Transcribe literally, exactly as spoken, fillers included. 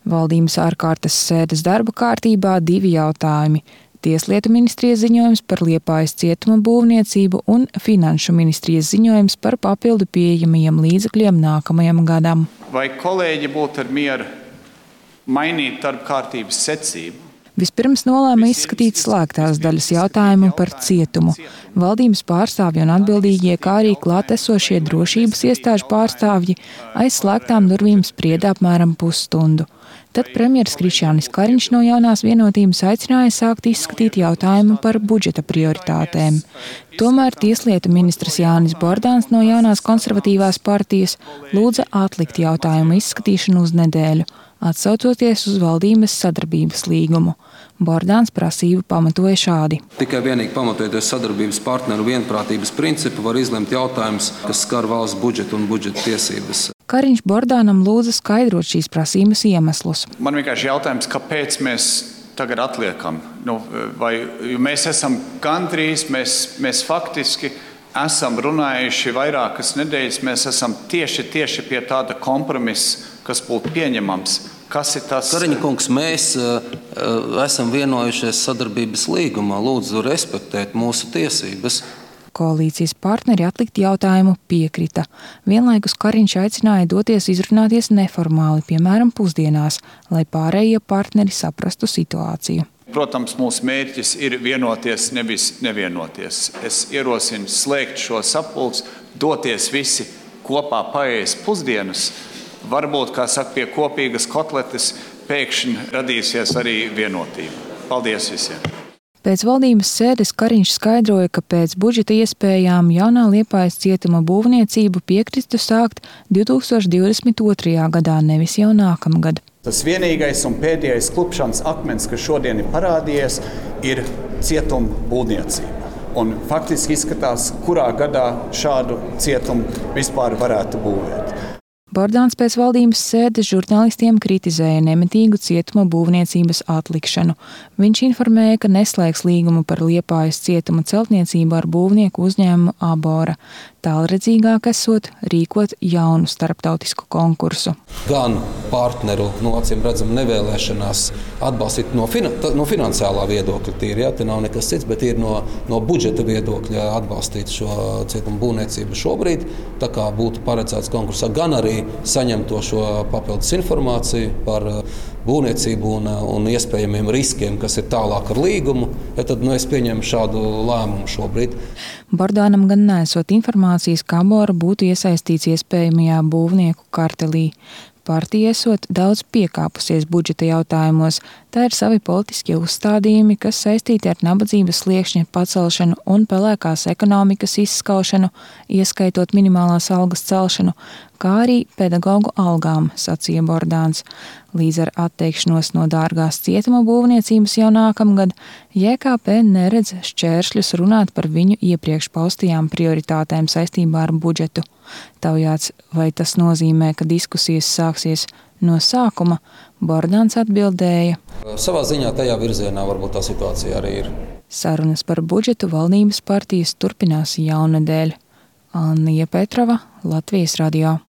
Valdības ārkārtas sēdes darba kārtībā divi jautājumi – Tieslietu ministrijas ziņojums par Liepājas cietuma būvniecību un Finanšu ministrijas ziņojums par papildu pieejamajiem līdzekļiem nākamajam gadam. Vai kolēģi būtu ar mieru mainīt darba kārtības secību? Vispirms nolēma izskatīt slēgtās daļas jautājumu par cietumu. Valdības pārstāvji un atbildīgie, kā arī klātesošie drošības iestāžu pārstāvji aiz slēgtām durvīm sprieda apmēram pusstundu. Tad premjeras Krišjānis Kariņš no Jaunās vienotības aicināja sākt izskatīt jautājumu par budžeta prioritātēm. Tomēr Tieslietu ministrs Jānis Bordāns no Jaunās konservatīvās partijas lūdza atlikt jautājumu izskatīšanu uz nedēļu, atsaucoties uz valdības sadarbības līgumu. Bordāns prasību pamatoja šādi. Tikai vienīgi pamatojoties sadarbības partneru vienprātības principu var izlemt jautājumus, kas skar valsts budžetu un budžeta tiesības. Kariņš Bordānam lūdza skaidrot šīs prasības iemeslus. Man vienkārši jautājums, kāpēc mēs tagad atliekam? Nu, vai mēs esam gandrīz, mēs, mēs faktiski esam runājuši vairākas nedēļas, mēs esam tieši, tieši pie tāda kompromisa, kas būtu pieņemams. Kas ir tas? Kariņa kungs, mēs uh, esam vienojušies sadarbības līgumā, lūdzu respektēt mūsu tiesības. Koalīcijas partneri atlikt jautājumu piekrita. Vienlaikus Kariņš aicināja doties izrunāties neformāli, piemēram, pusdienās, lai pārējie partneri saprastu situāciju. Protams, mūsu mērķis ir vienoties, nevis nevienoties. Es ierosinu slēgt šo sapulci, doties visi kopā paēst pusdienas. Varbūt, kā saka, pie kopīgas kotletes pēkšņi radīsies arī vienotība. Paldies visiem! Pēc valdības sēdes Kariņš skaidroja, ka pēc budžeta iespējām jaunā Liepājas cietuma būvniecību piekristu sākt divi tūkstoši divdesmit otrajā gadā, nevis jau nākamgad. Tas vienīgais un pēdējais klupšanas akmens, kas šodien ir parādījies, ir cietuma būvniecība. Un faktiski izskatās, kurā gadā šādu cietumu vispār varētu būvēt. Bordāns pēc valdības sēdes žurnālistiem kritizēja nemitīgu cietuma būvniecības atlikšanu. Viņš informēja, ka neslēgs līgumu par Liepājas cietuma celtniecību ar būvnieku uzņēmumu Abora. Tālredzīgāk esot rīkot jaunu starptautisku konkursu. Gan partneru, no acīm redzam, nevēlēšanās atbalstīt no, fina, no finansiālā viedokļa tīri, ja, te nav nekas cits, bet ir no, no budžeta viedokļa atbalstīt šo cietumu būvniecību šobrīd, tā kā būtu paredzēts konkursā, gan arī saņemt to šo papildus informāciju par būvniecību un, un iespējamiem riskiem, kas ir tālāk ar līgumu, ja tad nu, es pieņemu šādu lēmumu šobrīd. Bordānam gan neesot informācijas, ka Abora būtu iesaistīts iespējamajā būvnieku kartelī. Partija esot daudz piekāpusies budžeta jautājumos, tā ir savi politiskie uzstādījumi, kas saistīti ar nabadzības sliekšņa pacelšanu un pelēkās ekonomikas izskaušanu, ieskaitot minimālās algas celšanu, kā arī pedagogu algām, sacīja Bordāns. Līdz ar atteikšanos no dārgās cietuma būvniecības jau nākamgad, J K P neredz šķēršļus runāt par viņu iepriekš paustajām prioritātēm saistībā ar budžetu. Taujāts, vai tas nozīmē, ka diskusijas sāksies no sākuma, Bordāns atbildēja. Savā ziņā tajā virzienā varbūt tā situācija arī ir. Sarunas par budžetu valdības partijas turpinās jaunedēļ. Annija Petrova, Latvijas radio.